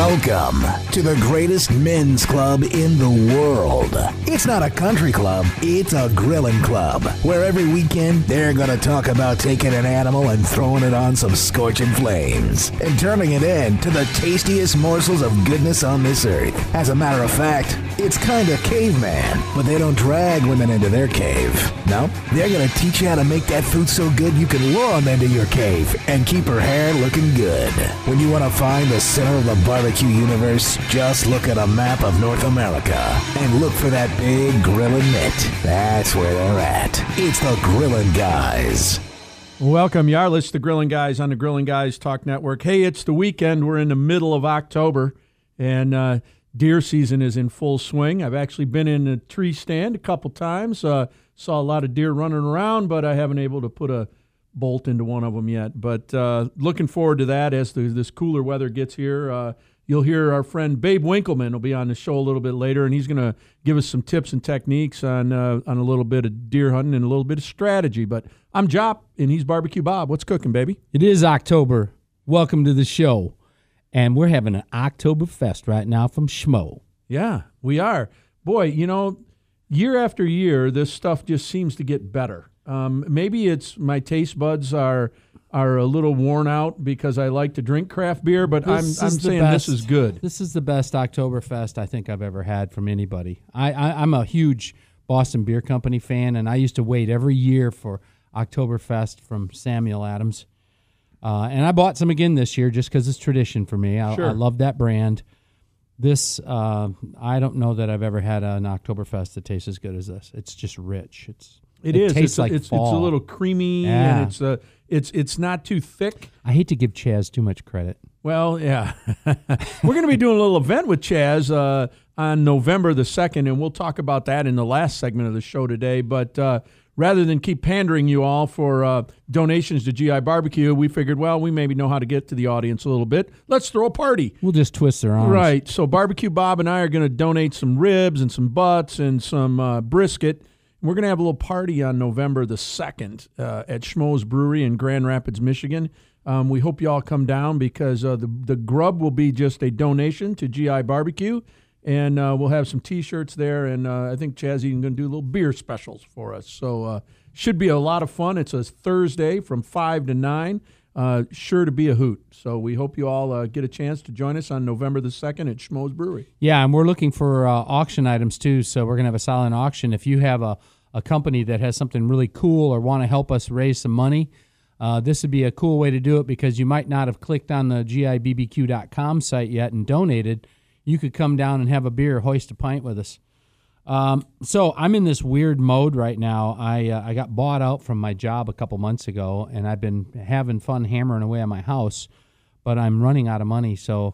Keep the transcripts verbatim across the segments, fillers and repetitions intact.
Welcome to the greatest men's club in the world. It's not a country club, it's a grilling club, where every weekend they're going to talk about taking an animal and throwing it on some scorching flames and turning it into the tastiest morsels of goodness on this earth. As a matter of fact, it's kind of caveman, but they don't drag women into their cave. No, they're going to teach you how to make that food so good you can lure them into your cave and keep her hair looking good. When you want to find the center of the barbecue universe, just look at a map of North America and look for that big grilling mitt. That's where they're at. It's the Grillin' Guys. Welcome, Yarlis, the Grillin' Guys on the Grillin' Guys Talk Network. Hey, it's the weekend. We're in the middle of October, and uh, deer season is in full swing. I've actually been in a tree stand a couple times. Uh, saw a lot of deer running around, but I haven't able to put a bolt into one of them yet. But uh, looking forward to that as the, this cooler weather gets here. Uh, you'll hear our friend Babe Winkleman will be on the show a little bit later, and he's going to give us some tips and techniques on uh, on a little bit of deer hunting and a little bit of strategy. But I'm Jop, and he's Barbecue Bob. What's cooking, baby? It is October. Welcome to the show. And we're having an Oktoberfest right now from Schmo. Yeah, we are. Boy, you know, year after year, this stuff just seems to get better. Um, maybe it's my taste buds are are a little worn out because I like to drink craft beer, but This I'm I'm is the saying best- this is good. This is the best Oktoberfest I think I've ever had from anybody. I, I, I'm a huge Boston Beer Company fan, and I used to wait every year for Oktoberfest from Samuel Adams. Uh, and I bought some again this year just because it's tradition for me. I, Sure. I love that brand. This, uh, I don't know that I've ever had an Oktoberfest that tastes as good as this. It's just rich. It's It, it is. tastes It's, like it's, fall. it's a little creamy, Yeah. and it's a it's it's not too thick. I hate to give Chaz too much credit. Well, yeah. We're going to be doing a little event with Chaz uh, on November the second, and we'll talk about that in the last segment of the show today. But uh, rather than keep pandering you all for uh, donations to G I Barbecue, we figured, well, we maybe know how to get to the audience a little bit. Let's throw a party. We'll just twist their arms. Right. So Barbecue Bob and I are going to donate some ribs and some butts and some uh, brisket. We're going to have a little party on November the second uh, at Schmo's Brewery in Grand Rapids, Michigan. Um, we hope you all come down because uh, the, the grub will be just a donation to G I Barbecue. And uh, we'll have some T-shirts there, and uh, I think Chaz even going to do little beer specials for us. So uh, should be a lot of fun. It's a Thursday from five to nine. Uh, sure to be a hoot. So we hope you all uh, get a chance to join us on November the second at Schmo's Brewery. Yeah, and we're looking for uh, auction items too, so we're going to have a silent auction. If you have a, a company that has something really cool or want to help us raise some money, uh, this would be a cool way to do it because you might not have clicked on the G I B B Q dot com site yet and donated. You could come down and have a beer, hoist a pint with us. Um, so I'm in this weird mode right now. I uh, I got bought out from my job a couple months ago, and I've been having fun hammering away on my house, but I'm running out of money. So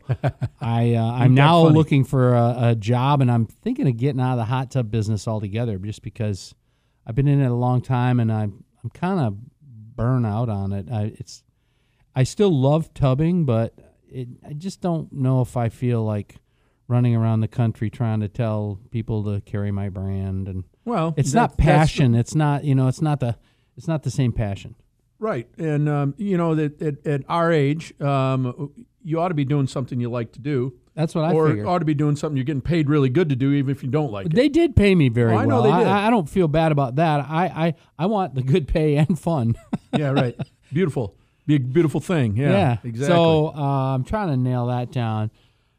I uh, I'm now funny. looking for a, a job, and I'm thinking of getting out of the hot tub business altogether, just because I've been in it a long time, and I'm I'm kind of burnt out on it. I, it's I still love tubbing, but it, I just don't know if I feel like running around the country trying to tell people to carry my brand, and Well, it's that- not that's the- passion. It's not, you know, it's not the, it's not the same passion. Right. And, um, you know, that at, at our age, um, you ought to be doing something you like to do. That's what I or figured. ought to be doing something you're getting paid really good to do, even if you don't like it. They did pay me very Oh, I know well. they did. I, I don't feel bad about that. I, I, I want the good pay and fun. Yeah, right. Beautiful. Be a beautiful thing. Yeah, exactly. So uh, I'm trying to nail that down.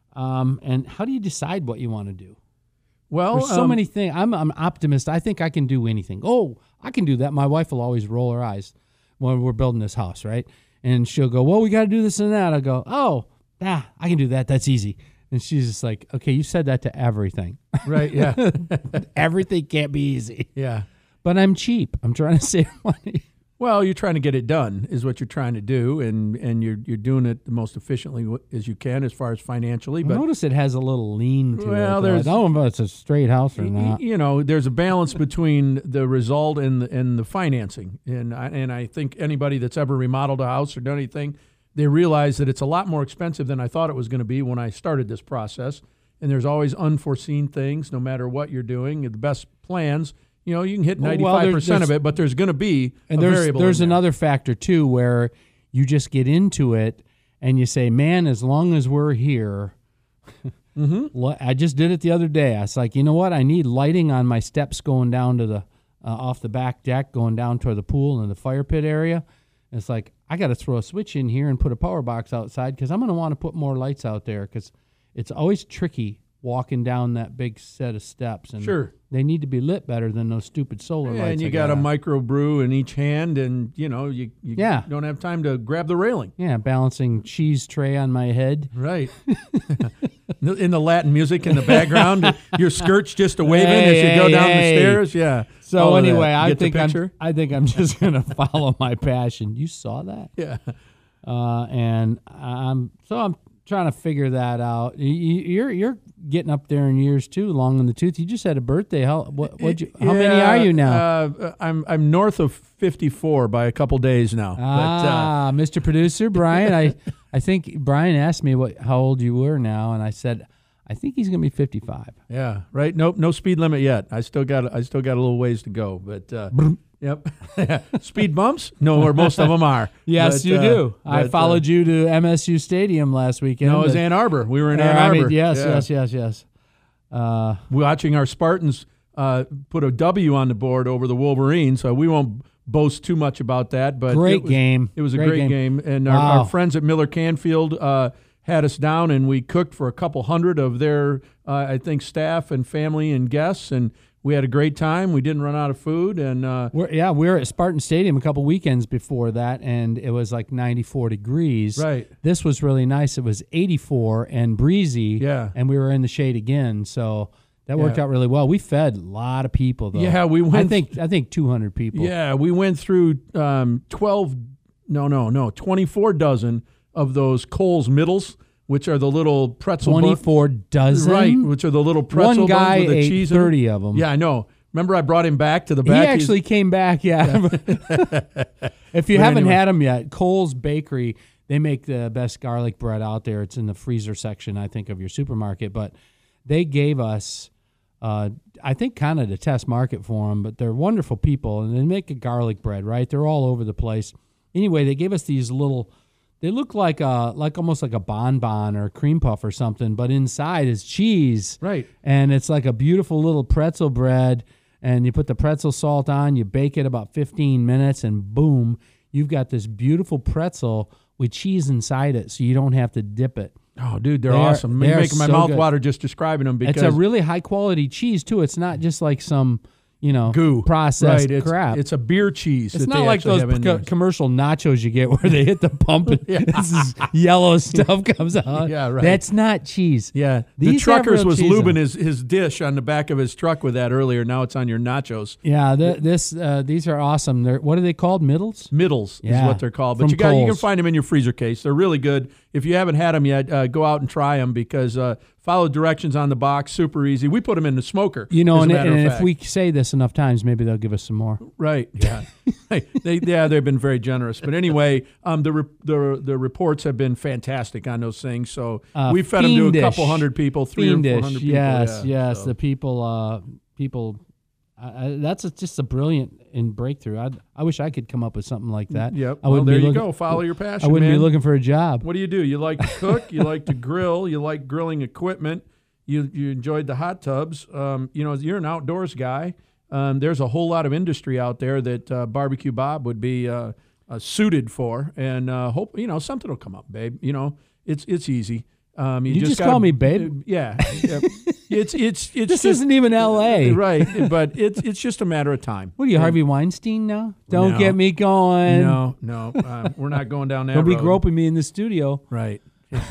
Um, and how do you decide what you want to do? well, There's so um, many things. I'm I'm an optimist. I think I can do anything. Oh, I can do that. My wife will always roll her eyes when we're building this house, right? And she'll go, well, we got to do this and that. I go, oh, ah, I can do that. That's easy. And she's just like, okay, you said that to everything. Right, yeah. Everything can't be easy. Yeah. But I'm cheap. I'm trying to save money. Well, you're trying to get it done is what you're trying to do, and, and you're you're doing it the most efficiently w- as you can as far as financially. But Notice it has a little lean to Well, it. there's- I don't know if it's a straight house or y- not. you know, there's a balance between the result and the, and the financing, and I, and I think anybody that's ever remodeled a house or done anything, they realize that it's a lot more expensive than I thought it was going to be when I started this process. And there's always unforeseen things, no matter what you're doing. The best plans, you know, you can hit Well, ninety-five percent there's- of it, but there's going to be And a there's variable. there's in there. another factor too where you just get into it and you say, man, as long as we're here, mm-hmm. I just did it the other day. I was like, you know what? I need lighting on my steps going down to the uh, off the back deck, going down toward the pool and the fire pit area. And it's like, I got to throw a switch in here and put a power box outside because I'm going to want to put more lights out there because it's always tricky walking down that big set of steps. And sure. They need to be lit better than those stupid solar yeah, lights. And you I got, got a micro brew in each hand, and, you know, you, you yeah. don't have time to grab the railing. Yeah, balancing cheese tray on my head. Right. In the Latin music in the background, your skirt's just a waving hey, as you hey, go down hey. the stairs. Yeah. So All anyway, I think think I'm, I think I'm just going to follow my passion. You saw that? Yeah. Uh, and I'm so I'm trying to figure that out. You, you're you're getting up there in years too, long in the tooth. You just had a birthday. How what? What? You, how yeah, many are you now? Uh, I'm I'm north of fifty-four by a couple days now. Ah, but, uh, Mister Producer Brian, I I think Brian asked me what how old you were now, and I said I think he's gonna be fifty-five. Yeah, right. Nope, no speed limit yet. I still got I still got a little ways to go, but. Uh, Yep. Speed bumps? No, or most of them are. Yes, but, you uh, do. but, I followed uh, you to M S U Stadium last weekend. No, it was Ann Arbor. We were in uh, Ann I Arbor. mean, yes, yeah. yes, yes, yes. Uh, Watching our Spartans uh, put a W on the board over the Wolverines, so we won't boast too much about that. But great it was, game. It was a great, great game. game. And wow. our, our friends at Miller Canfield uh, had us down, and we cooked for a couple hundred of their, uh, I think, staff and family and guests, and we had a great time. We didn't run out of food, and uh, we're, yeah, we were at Spartan Stadium a couple weekends before that, and it was like ninety-four degrees. Right. This was really nice. It was eighty-four and breezy. Yeah. And we were in the shade again, so that worked yeah. out really well. We fed a lot of people, though. Yeah, we went. I think I think two hundred people. Yeah, we went through um, twelve. No, no, no, twenty-four dozen of those Coles Middles, which are the little pretzel twenty-four bun- dozen? Right, which are the little pretzel One guy buns with the ate cheese thirty in it. of them. Yeah, I know. Remember I brought him back to the He back? actually He's, came back, yeah. If you But haven't anyway. had them yet, Cole's Bakery, they make the best garlic bread out there. It's in the freezer section, I think, of your supermarket. But they gave us, uh, I think, kind of to test market for them, but they're wonderful people, and they make a garlic bread, right? They're all over the place. Anyway, they gave us these little... They look like a like almost like a bonbon or a cream puff or something, but inside is cheese. Right. And it's like a beautiful little pretzel bread, and you put the pretzel salt on, you bake it about fifteen minutes, and boom, you've got this beautiful pretzel with cheese inside it, so you don't have to dip it. Oh, dude, they're, They're- awesome. they're You're making my so mouth good. water just describing them because It's a really high quality cheese too. It's not just like some, you know, goo processed right, it's, crap. It's a beer cheese. It's that not they like actually those have in co- there. commercial nachos you get where they hit the pump and this is yellow stuff comes out. Yeah, right. That's not cheese. Yeah, the These have truckers real was cheese lubing on his, his dish on the back of his truck with that earlier. Now it's on your nachos. Yeah, the, this uh, these are awesome. They're what are they called? Middles? Middles Yeah, is what they're called. But from you got you can Kohl's. find them in your freezer case. They're really good. If you haven't had them yet, uh, go out and try them because uh, follow directions on the box. Super easy. We put them in the smoker. You know, as a and, matter and of if fact. we say this enough times, maybe they'll give us some more. Right. Yeah. Hey, they yeah they've been very generous. But anyway, um the re- the the reports have been fantastic on those things. So Uh, we fed them to a fiendish. couple hundred people, three or four Fiendish, hundred people. yes, yeah, yes. so. The people, uh, people. I, I, that's a, just a brilliant in breakthrough. I I wish I could come up with something like that. Yep. I well, wouldn't there be you looking, go. Follow your passion. I wouldn't man. be looking for a job. What do you do? You like to cook. You like to grill. You like grilling equipment. You you enjoyed the hot tubs. Um, you know, you're an outdoors guy. Um, there's a whole lot of industry out there that uh, Barbecue Bob would be uh, uh, suited for, and uh, hope you know something will come up, babe. You know, it's it's easy. Um, you, You just gotta- call me babe? uh, yeah, yeah. it's it's it's This just, isn't even L A. right, but it's it's just a matter of time. What are you, Harvey Weinstein now? Don't No. get me going. No, no, uh, we're not going down that Don't be road. groping me in the studio. Right.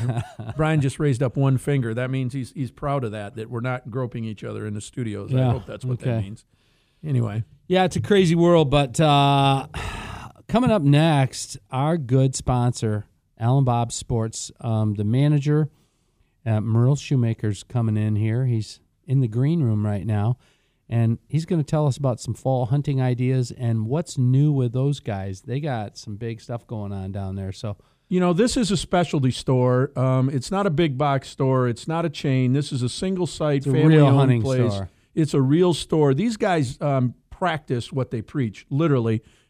Brian just raised up one finger. That means he's he's proud of that, that we're not groping each other in the studios. I Yeah, hope that's what that okay. means. Anyway. Yeah, it's a crazy world, but uh, coming up next, our good sponsor, Alan Bob Sports, um, the manager, uh, Merle Shoemaker's coming in here. He's in the green room right now, and he's going to tell us about some fall hunting ideas and what's new with those guys. They got some big stuff going on down there, so... You know, this is a specialty store. Um, it's not a big box store. It's not a chain. This is a single site, It's a family real owned hunting place. store. It's a real store. These guys um, practice what they preach, literally.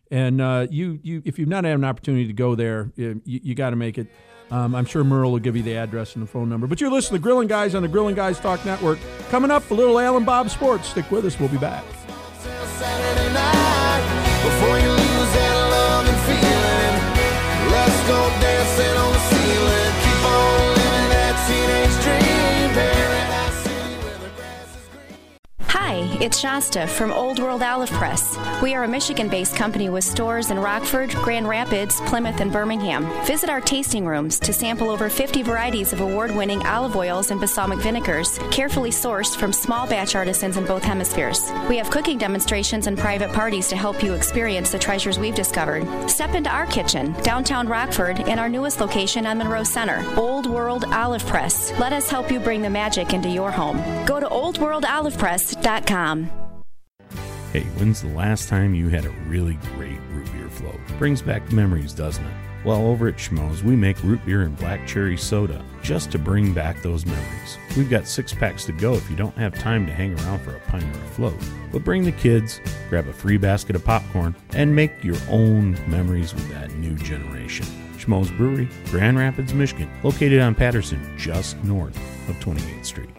And uh, you, you, if you've not had an opportunity to go there, you, you got to make it. Um, I'm sure Merle will give you the address and the phone number. But you're listening to the Grilling Guys on the Grilling Guys Talk Network. Coming up, a little Alan Bob Sports. Stick with us. We'll be back. Saturday night, before you lose that love and feeling, let's go dancing on the ceiling. Keep on living that teenage dream. Paradise City where the grass is green. Hi, it's Shasta from Old World Olive Press. We are a Michigan-based company with stores in Rockford, Grand Rapids, Plymouth, and Birmingham. Visit our tasting rooms to sample over fifty varieties of award-winning olive oils and balsamic vinegars, carefully sourced from small batch artisans in both hemispheres. We have cooking demonstrations and private parties to help you experience the treasures we've discovered. Step into our kitchen, downtown Rockford, and our newest location on Monroe Center, Old World Olive Press. Let us help you bring the magic into your home. Go to old world olive press dot com. Hey, when's the last time you had a really great root beer float? Brings back memories, doesn't it? Well, over at Schmoes, we make root beer and black cherry soda just to bring back those memories. We've got six packs to go if you don't have time to hang around for a pint or a float. But bring the kids, grab a free basket of popcorn, and make your own memories with that new generation. Schmoes Brewery, Grand Rapids, Michigan, located on Patterson, just north of twenty-eighth Street.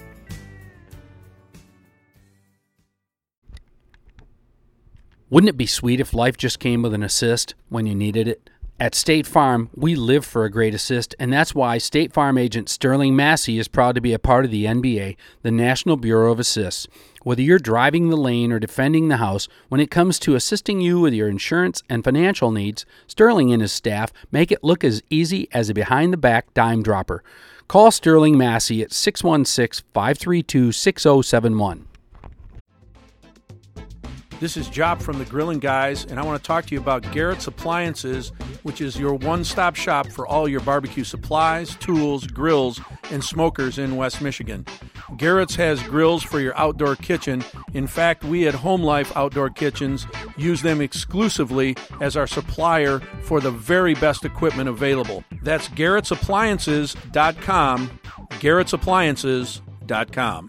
Wouldn't it be sweet if life just came with an assist when you needed it? At State Farm, we live for a great assist, and that's why State Farm agent Sterling Massey is proud to be a part of the N B A, the National Bureau of Assists. Whether you're driving the lane or defending the house, when it comes to assisting you with your insurance and financial needs, Sterling and his staff make it look as easy as a behind-the-back dime dropper. Call Sterling Massey at six one six, five three two, six zero seven one. This is Job from the Grilling Guys, and I want to talk to you about Garrett's Appliances, which is your one-stop shop for all your barbecue supplies, tools, grills, and smokers in West Michigan. Garrett's has grills for your outdoor kitchen. In fact, we at Home Life Outdoor Kitchens use them exclusively as our supplier for the very best equipment available. That's garretts appliances dot com, garretts appliances dot com.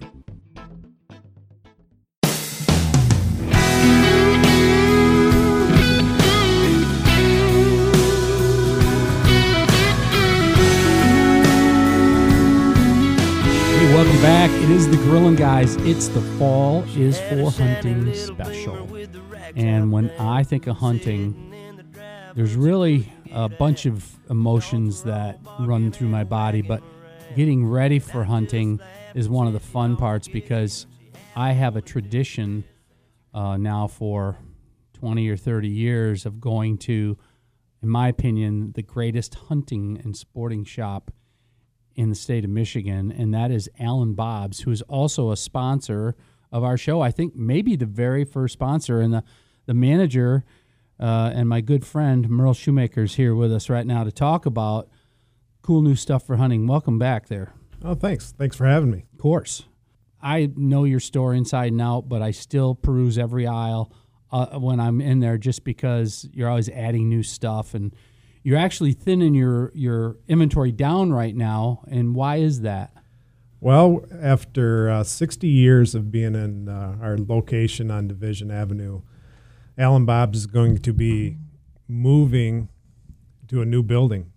Welcome back. It is the Grilling Guys. It's the Fall is for Hunting special. And when I think of hunting, there's really a bunch of emotions that run through my body, but getting ready for hunting is one of the fun parts because I have a tradition uh, now for twenty or thirty years of going to, in my opinion, the greatest hunting and sporting shop in the state of Michigan, and that is Alan Bob's, who is also a sponsor of our show. I think maybe the very first sponsor, and the, the manager uh, and my good friend Merle Shoemaker is here with us right now to talk about cool new stuff for hunting. Welcome back there. Oh, thanks. Thanks for having me. Of course. I know your store inside and out, but I still peruse every aisle uh, when I'm in there just because you're always adding new stuff, and you're actually thinning your, your inventory down right now, and why is that? Well, after uh, sixty years of being in uh, our location on Division Avenue, Alan Bob's is going to be moving to a new building,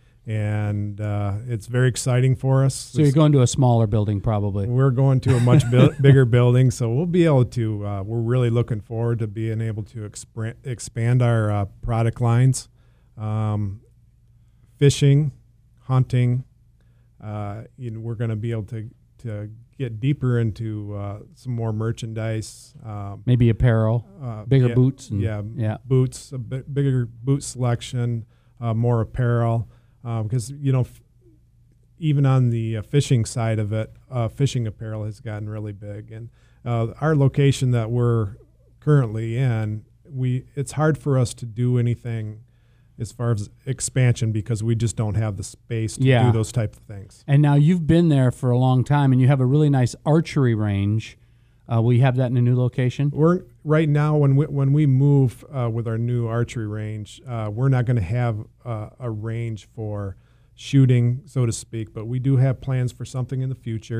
and uh, it's very exciting for us. So you're going to a smaller building probably. We're going to a much bi- bigger building, so we'll be able to, uh, we're really looking forward to being able to exp- expand our uh, product lines. Um, fishing, hunting, uh, you know, we're going to be able to, to get deeper into uh, some more merchandise. Um, Maybe apparel, uh, bigger yeah, boots. And, yeah, yeah, boots, a bit bigger boot selection, uh, more apparel. Because, um, you know, f- even on the uh, fishing side of it, uh, fishing apparel has gotten really big. And uh, our location that we're currently in, we it's hard for us to do anything as far as expansion because we just don't have the space to yeah. do those type of things. And now you've been there for a long time, and you have a really nice archery range. Uh, will you have that in a new location? We're right now when we when we move uh, with our new archery range, uh, we're not going to have uh, a range for shooting, so to speak. But we do have plans for something in the future.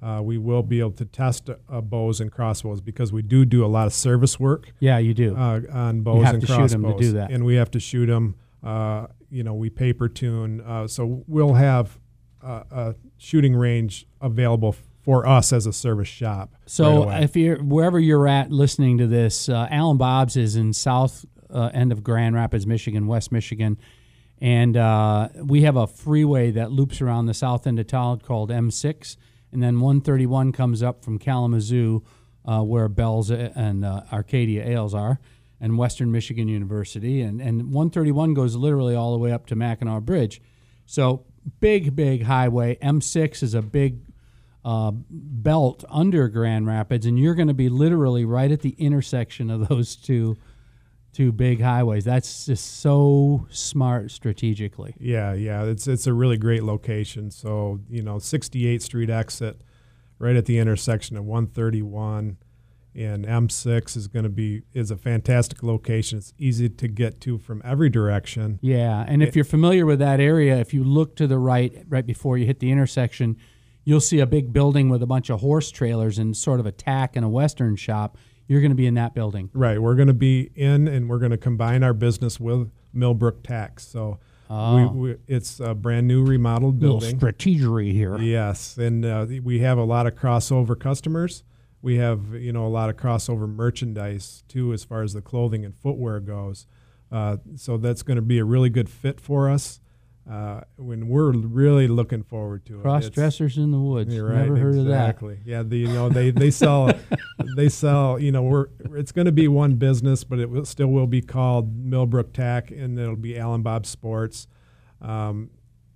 uh, we will be able to test uh, bows and crossbows because we do do a lot of service work. Yeah, you do. Uh, on bows You have and to shoot crossbows. 'em to do that. And we have to shoot them. Uh, you know, we paper tune. Uh, so we'll have uh, a shooting range available for us as a service shop. So right away. if you're wherever you're at listening to this, uh, Alan Bob's is in south uh, end of Grand Rapids, Michigan, West Michigan. And uh, we have a freeway that loops around the south end of town called M six. And then one thirty-one comes up from Kalamazoo, uh, where Bell's and uh, Arcadia Ales are, and Western Michigan University. And, and one thirty-one goes literally all the way up to Mackinac Bridge. So big, big highway. M six is a big uh, belt under Grand Rapids, and you're going to be literally right at the intersection of those two two big highways. That's just so smart strategically. Yeah, yeah, it's it's a really great location. So, you know, sixty-eighth Street exit, right at the intersection of one thirty-one and M six is going to be is a fantastic location. It's easy to get to from every direction. Yeah, and if you're familiar with that area, if you look to the right right before you hit the intersection, you'll see a big building with a bunch of horse trailers and sort of a tack and a Western shop. You're going to be in that building. Right. We're going to be in, and we're going to combine our business with Millbrook Tax. So Oh. we, we, it's a brand new remodeled Little building. strategery here. Yes, and uh, we have a lot of crossover customers. We have, you know, a lot of crossover merchandise too, as far as the clothing and footwear goes. Uh, so that's going to be a really good fit for us. Uh, when we're really looking forward to it. Cross It's- dressers in the woods. You're right. Never heard exactly. Yeah, the, you know they they sell they sell. You know, we're it's going to be one business, but it will, still will be called Millbrook Tack, and it'll be Alan Bob Sports. Um,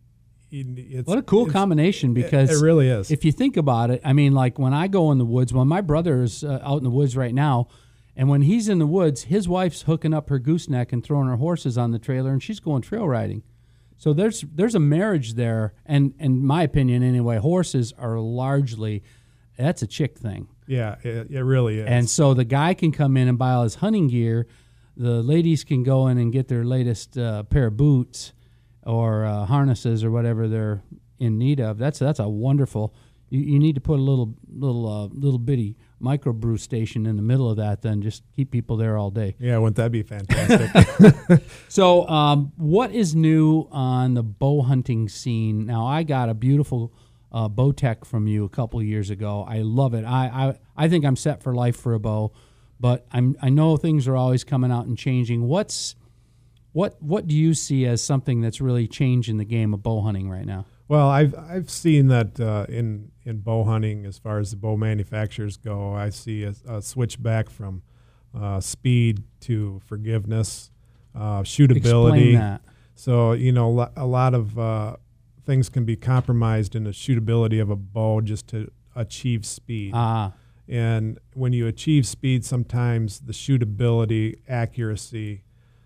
it- it's, What a cool it's- combination, because it, it really is. if you think about it, I mean, like when I go in the woods, when my brother is uh, out in the woods right now, and when he's in the woods, his wife's hooking up her gooseneck and throwing her horses on the trailer, and she's going trail riding. So there's there's a marriage there, and in my opinion anyway, horses are largely, that's a chick thing. yeah, it, it really is. And so the guy can come in and buy all his hunting gear. The ladies can go in and get their latest uh, pair of boots or uh, harnesses or whatever they're in need of. That's that's a wonderful. You, you need to put a little little uh, little bitty microbrew station in the middle of that. Then just keep people there all day. yeah, wouldn't that be fantastic? So, um, what is new on the bow hunting scene? Now, I got a beautiful uh, bow tech from you a couple years ago. I love it. I, I I think I'm set for life for a bow, but I'm I know things are always coming out and changing. What's what what do you see as something that's really changing the game of bow hunting right now? Well, I've I've seen that uh, in in bow hunting, as far as the bow manufacturers go. I see a, a switch back from uh, speed to forgiveness, uh, shootability. Explain that. So you know, lo- a lot of uh, things can be compromised in the shootability of a bow just to achieve speed. Ah, And when you achieve speed, sometimes the shootability accuracy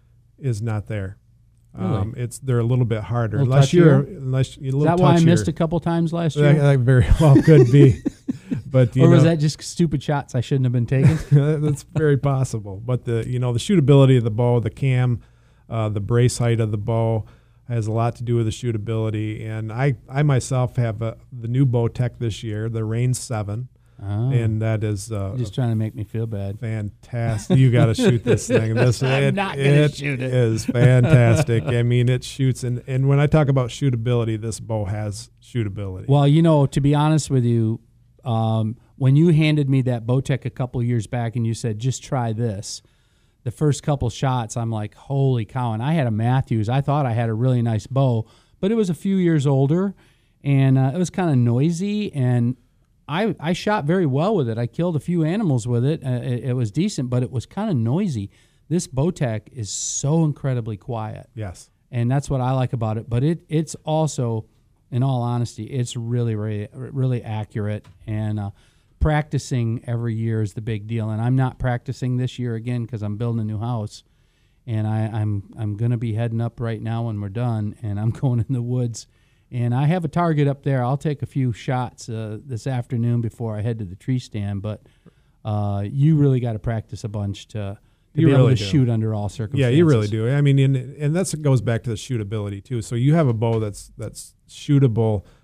is not there. Really? Um, it's they're a little bit harder Little unless you're touchier? unless you're a is little that why I touchier. missed a couple times last That, year? that very well could be, but you Or was know, that just stupid shots I shouldn't have been taking? that's very possible. But the you know the shootability of the bow, the cam, uh, the brace height of the bow has a lot to do with the shootability. And I I myself have a, the new bow tech this year, the Rain Seven, Oh, and that is uh, just trying to make me feel bad. fantastic. You got to shoot this thing. This I'm it, not gonna it shoot it. is fantastic. I mean, it shoots, and and when I talk about shootability, this bow has shootability. Well, you know, to be honest with you, um, when you handed me that Bowtech a couple years back and you said, just try this, the first couple shots, I'm like, holy cow. And I had a Matthews. I thought I had a really nice bow, but it was a few years older, and uh, it was kind of noisy, and I, I shot very well with it. I killed a few animals with it. Uh, it, it was decent, but it was kind of noisy. This Bowtech is so incredibly quiet. Yes. And that's what I like about it. But it it's also, in all honesty, it's really, really, really accurate. And uh, practicing every year is the big deal. And I'm not practicing this year again because I'm building a new house. And I, I'm I'm going to be heading up right now when we're done. And I'm going in the woods. And I have a target up there. I'll take a few shots uh, this afternoon before I head to the tree stand. But uh, you really got to practice a bunch to, to You be able really to do. shoot under all Yeah, circumstances. you really do. I mean, and, and that's goes back to the shootability too. So you have a bow that's that's shootable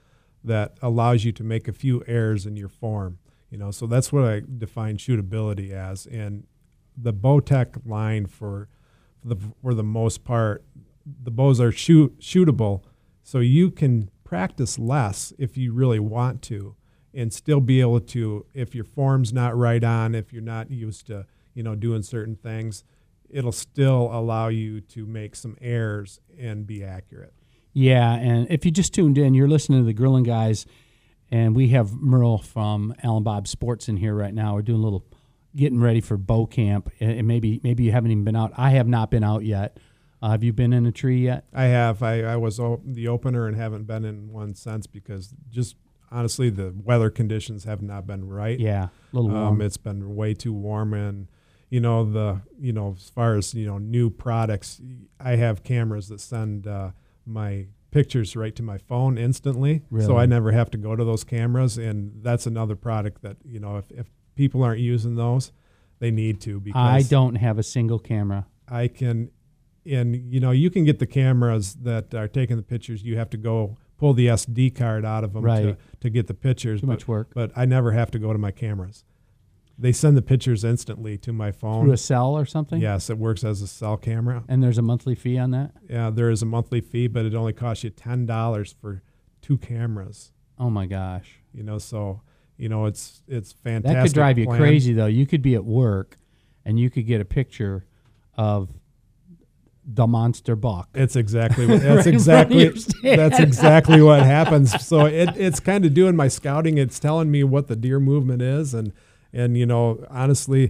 that allows you to make a few errors in your form. You know, so that's what I define shootability as. And the Bowtech line, for the for the most part, the bows are shoot shootable, so you can practice less if you really want to, and still be able to, if your form's not right on, if you're not used to, you know, doing certain things, it'll still allow you to make some errors and be accurate. Yeah, and if you just tuned in, you're listening to the Grilling Guys, and we have Merle from Alan Bob Sports in here right now. We're doing a little getting ready for bow camp, and maybe maybe you haven't even been out. I have not been out yet. Uh, have you been in a tree yet? I have. I, I was o- the opener and haven't been in one since, because just honestly the weather conditions have not been right. Yeah, a little warm. Um, it's been way too warm, and you know the you know as far as you know new products, I have cameras that send uh, my pictures right to my phone instantly, Really? so I never have to go to those cameras. And that's another product that, you know, if, if people aren't using those, they need to, because I don't have a single camera. I can, and you know, you can get the cameras that are taking the pictures. You have to go pull the S D card out of them Right. to, to get the pictures. Too but, much work. But I never have to go to my cameras. They send the pictures instantly to my phone. Through a cell or something? Yes, it works as a cell camera. And there's a monthly fee on that? Yeah, there is a monthly fee, but it only costs you ten dollars for two cameras. Oh, my gosh. You know, so, you know, it's it's fantastic. That could drive you plan. crazy, though. You could be at work, and you could get a picture of the monster buck. It's exactly what, that's Right in exactly front of your that's stand. exactly what happens. So it it's kind of doing my scouting. It's telling me what the deer movement is, and and you know, honestly,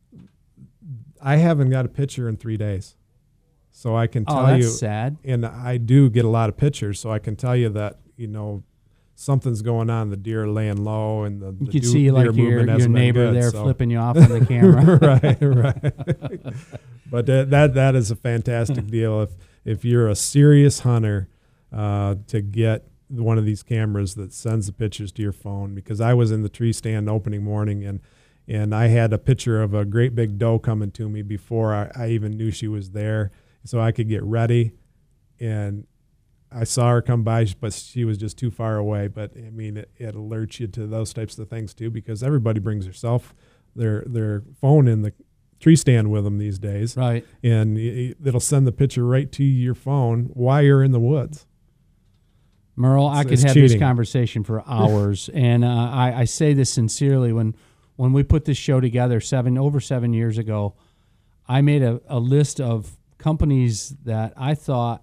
I haven't got a picture in three days, so I can Oh, tell that's you. sad. And I do get a lot of pictures, so I can tell you that, you know, something's going on. The deer are laying low, and the, You the could deer, see like deer your, movement your hasn't been neighbor good, there so. flipping you off on the camera. right, right. But that, that that is a fantastic deal if if you're a serious hunter, uh, to get one of these cameras that sends the pictures to your phone. Because I was in the tree stand opening morning, and and I had a picture of a great big doe coming to me before I, I even knew she was there, so I could get ready. And I saw her come by, but she was just too far away. But I mean, it, it alerts you to those types of things too, because everybody brings their self, their their phone in the tree stand with them these days, Right. and it, it'll send the picture right to your phone while you're in the woods. Merle, I It's- could it's have this cheating. conversation for hours, and uh, I, I say this sincerely. When when we put this show together seven over seven years ago, I made a, a list of companies that I thought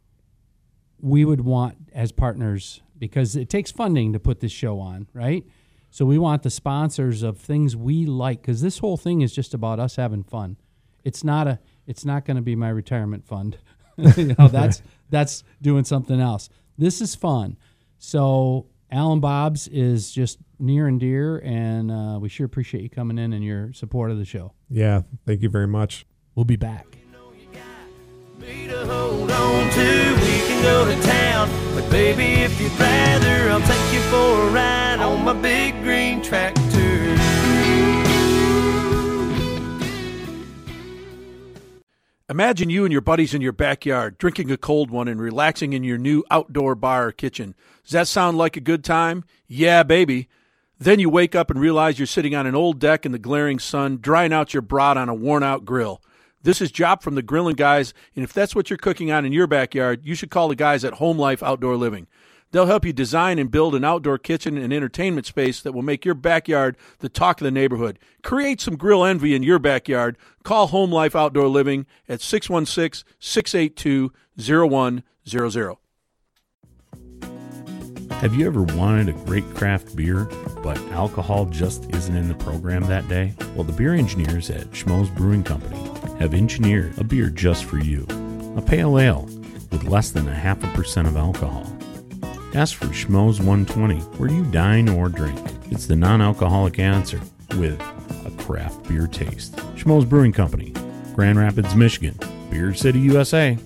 we would want as partners, because it takes funding to put this show on, right? So we want the sponsors of things we like, because this whole thing is just about us having fun. It's not a. It's not going to be my retirement fund. you know, that's that's doing something else. This is fun. So Alan Bob's is just near and dear, and uh, we sure appreciate you coming in and your support of the show. Yeah, thank you very much. We'll be back. Me to hold on to, we can go to town. But baby, if you'd rather, I'll take you for a ride on my big green tractor. Imagine you and your buddies in your backyard drinking a cold one and relaxing in your new outdoor bar or kitchen. Does that sound like a good time? Yeah, baby. Then you wake up and realize you're sitting on an old deck in the glaring sun, drying out your brat on a worn-out grill. This is Jop from the Grilling Guys, and if that's what you're cooking on in your backyard, you should call the guys at Home Life Outdoor Living. They'll help you design and build an outdoor kitchen and entertainment space that will make your backyard the talk of the neighborhood. Create some grill envy in your backyard. Call Home Life Outdoor Living at six one six, six eight two, zero one zero zero. Have you ever wanted a great craft beer, but alcohol just isn't in the program that day? Well, the beer engineers at Schmoes Brewing Company have engineered a beer just for you. A pale ale with less than a half a percent of alcohol. Ask for Schmoes one twenty where you dine or drink. It's the non-alcoholic answer with a craft beer taste. Schmoes Brewing Company, Grand Rapids, Michigan. Beer City, U S A.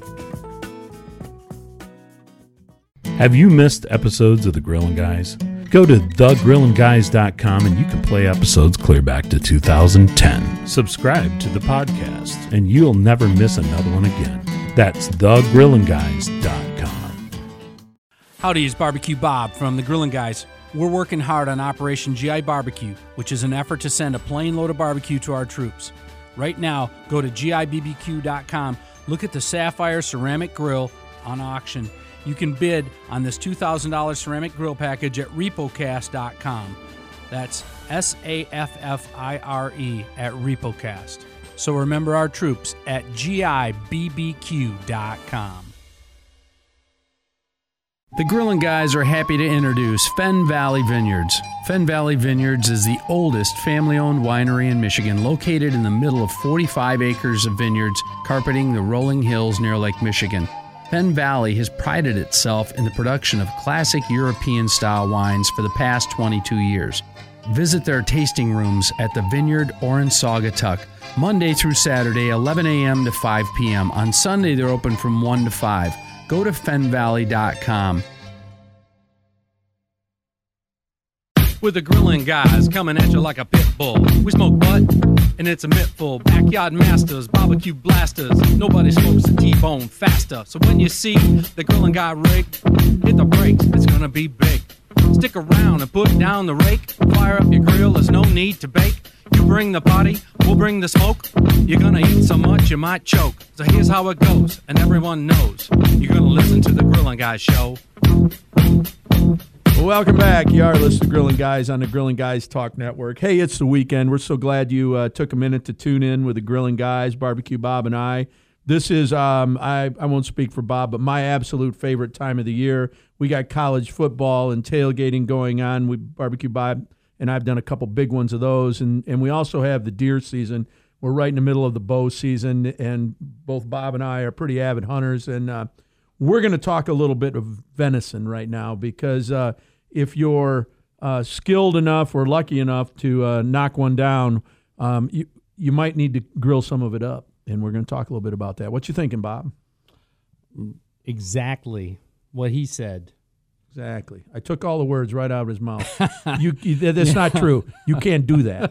Have you missed episodes of The Grillin' Guys? Go to the grillin guys dot com and you can play episodes clear back to two thousand ten. Subscribe to the podcast and you'll never miss another one again. That's the grillin guys dot com. Howdy, it's Barbecue Bob from the Grillin' Guys. We're working hard on Operation G I Barbecue, which is an effort to send a plane load of barbecue to our troops. Right now, go to G I B B Q dot com, look at the Sapphire Ceramic Grill on auction. You can bid on this two thousand dollars ceramic grill package at repocast dot com. That's S A F F I R E at Repocast. So remember our troops at G I B B Q dot com. The Grillin' Guys are happy to introduce Fenn Valley Vineyards. Fenn Valley Vineyards is the oldest family-owned winery in Michigan, located in the middle of forty-five acres of vineyards carpeting the rolling hills near Lake Michigan. Fenn Valley has prided itself in the production of classic European-style wines for the past twenty-two years. Visit their tasting rooms at the Vineyard or in Saugatuck, Monday through Saturday, eleven a.m. to five p.m. On Sunday, they're open from one to five. Go to fen valley dot com. With the Grillin' Guys coming at you like a pit bull. We smoke butt, and it's a mittful. Backyard masters, barbecue blasters. Nobody smokes a T-bone faster. So when you see the Grillin' Guy rig, hit the brakes, it's gonna be big. Stick around and put down the rake. Fire up your grill, there's no need to bake. You bring the party, we'll bring the smoke. You're gonna eat so much you might choke. So here's how it goes, and everyone knows. You're gonna listen to the Grillin' Guys show. Well, welcome back. You are listening to Grillin' Guys on the Grillin' Guys Talk Network. Hey, it's the weekend. We're so glad you uh, took a minute to tune in with the Grillin' Guys, Barbecue Bob and I. This is, um, I, I won't speak for Bob, but my absolute favorite time of the year. We got college football and tailgating going on. We Barbecue Bob and I've done a couple big ones of those. And, and we also have the deer season. We're right in the middle of the bow season, and both Bob and I are pretty avid hunters. And uh, we're going to talk a little bit of venison right now because uh, if you're uh, skilled enough or lucky enough to uh, knock one down, um, you, you might need to grill some of it up. And we're going to talk a little bit about that. What you thinking, Bob? Exactly what he said. Exactly. I took all the words right out of his mouth. you, you, that's not true. You can't do that.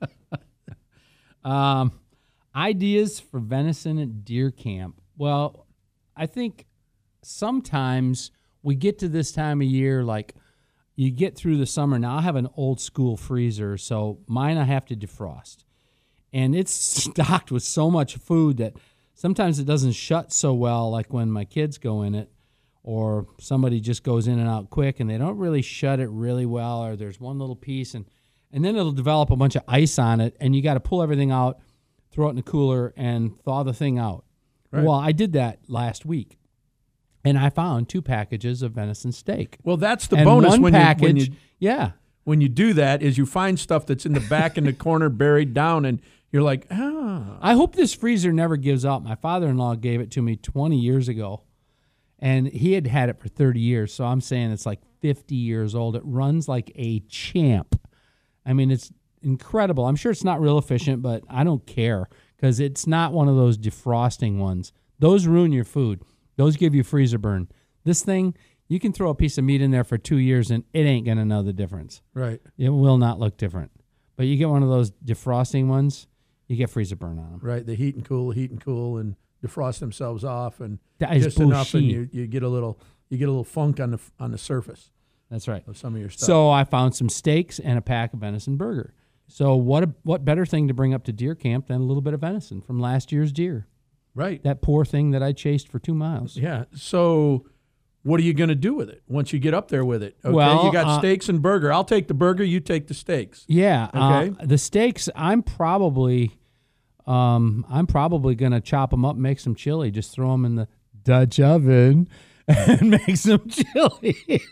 Um, ideas for venison at deer camp. Well, I think sometimes we get to this time of year, like you get through the summer. Now I have an old school freezer, so mine I have to defrost. And it's stocked with so much food that sometimes it doesn't shut so well, like when my kids go in it, or somebody just goes in and out quick and they don't really shut it really well, or there's one little piece, and, and then it'll develop a bunch of ice on it, and you got to pull everything out, throw it in the cooler, and thaw the thing out. Right. Well, I did that last week, and I found two packages of venison steak. Well, that's the and bonus one when, package, you, when you yeah. when you do that is you find stuff that's in the back in the corner buried down, and you're like, ah. I hope this freezer never gives out. My father-in-law gave it to me twenty years ago, and he had had it for thirty years, so I'm saying it's like fifty years old. It runs like a champ. I mean, it's incredible. I'm sure it's not real efficient, but I don't care because it's not one of those defrosting ones. Those ruin your food. Those give you freezer burn. This thing, you can throw a piece of meat in there for two years, and it ain't going to know the difference. Right. It will not look different. But you get one of those defrosting ones, you get freezer burn on them. Right. They heat and cool, heat and cool, and defrost themselves off, and that is just bullshit. enough, and you, you get a little you get a little funk on the on the surface. That's right. Of some of your stuff. So I found some steaks and a pack of venison burger. So what a, what better thing to bring up to deer camp than a little bit of venison from last year's deer? Right. That poor thing that I chased for two miles. Yeah. So what are you going to do with it once you get up there with it? Okay. Well, you got uh, steaks and burger. I'll take the burger. You take the steaks. Yeah. Okay. Uh, the steaks, I'm probably, um, I'm probably going to chop them up, and make some chili. Just throw them in the Dutch oven and make some chili.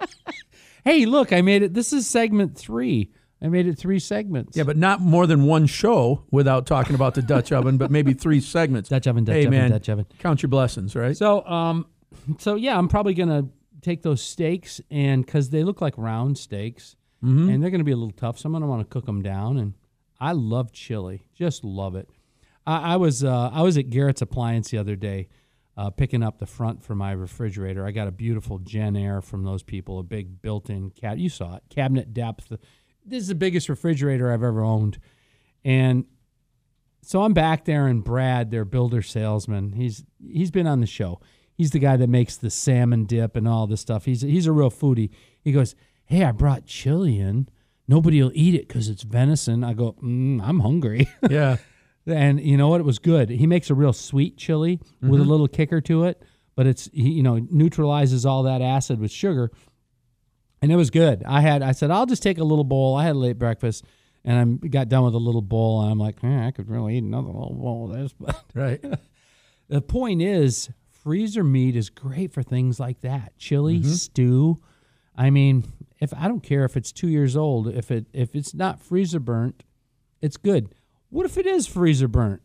Hey, look, I made it. This is segment three. I made it three segments. Yeah, but not more than one show without talking about the Dutch oven, but maybe three segments. Dutch oven, Dutch hey, oven, man, Dutch oven. Count your blessings, right? So, um, so yeah, I'm probably going to take those steaks, and because they look like round steaks, mm-hmm. and they're going to be a little tough, so I'm going to want to cook them down. And I love chili, just love it. I, I was uh, I was at Garrett's Appliance the other day, uh, picking up the front for my refrigerator. I got a beautiful Gen Air from those people, a big built-in cat. You saw it, cabinet depth. This is the biggest refrigerator I've ever owned, and so I'm back there, and Brad, their builder salesman, he's he's been on the show. he's the guy that makes the salmon dip and all this stuff. He's he's a real foodie. He goes, hey, I brought chili in. Nobody will eat it because it's venison. I go, mm, I'm hungry. Yeah. And you know what? It was good. He makes a real sweet chili mm-hmm. with a little kicker to it, but it's he, you know neutralizes all that acid with sugar, and it was good. I had I said I'll just take a little bowl. I had a late breakfast, and I got done with a little bowl, and I'm like, eh, I could really eat another little bowl of this. But right. The point is, freezer meat is great for things like that. Chili, mm-hmm. stew. I mean, if I don't care if it's two years old, if it if it's not freezer burnt, it's good. What if it is freezer burnt?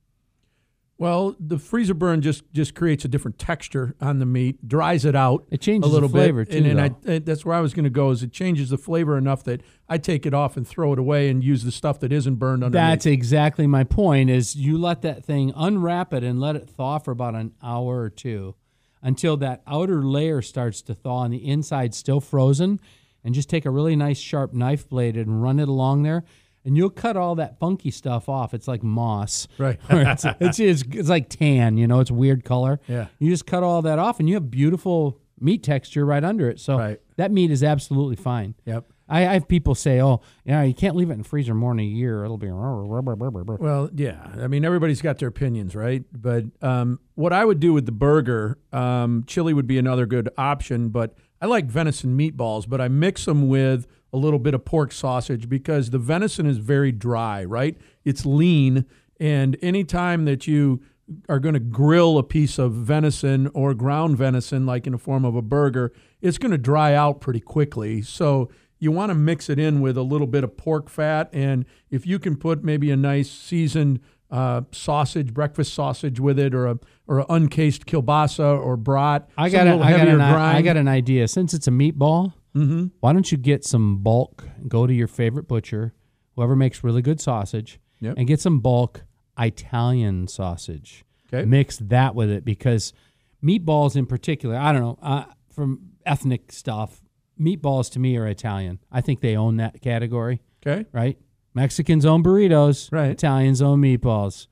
Well, the freezer burn just, just creates a different texture on the meat, dries it out. It changes a little the flavor bit, too. and, and I, that's where I was going to go. Is it changes the flavor enough that I take it off and throw it away and use the stuff that isn't burned underneath. That's exactly my point. Is you let that thing unwrap it and let it thaw for about an hour or two, until that outer layer starts to thaw and the inside still frozen, and just take a really nice sharp knife blade and run it along there. And you'll cut all that funky stuff off. It's like moss. Right. it's, it's, it's, it's like tan, you know, it's a weird color. Yeah. You just cut all that off, and you have beautiful meat texture right under it. So right. that meat is absolutely fine. Yep. I, I have people say, oh, yeah, you can't leave it in the freezer more than a year. It'll be... Well, yeah. I mean, everybody's got their opinions, right? But um, what I would do with the burger, um, chili would be another good option, but I like venison meatballs, but I mix them with a little bit of pork sausage because the venison is very dry, right? It's lean, and anytime that you are going to grill a piece of venison or ground venison, like in the form of a burger, it's going to dry out pretty quickly. So you want to mix it in with a little bit of pork fat, and if you can put maybe a nice seasoned uh, sausage, breakfast sausage with it, or a or an uncased kielbasa or brat, I got a, I got an I got an idea. Since it's a meatball. Mm-hmm. Why don't you get some bulk, go to your favorite butcher, whoever makes really good sausage, yep. and get some bulk Italian sausage. Okay. Mix that with it, because meatballs in particular, I don't know, uh, from ethnic stuff, meatballs to me are Italian. I think they own that category. Okay. Right? Mexicans own burritos. Right. Italians own meatballs.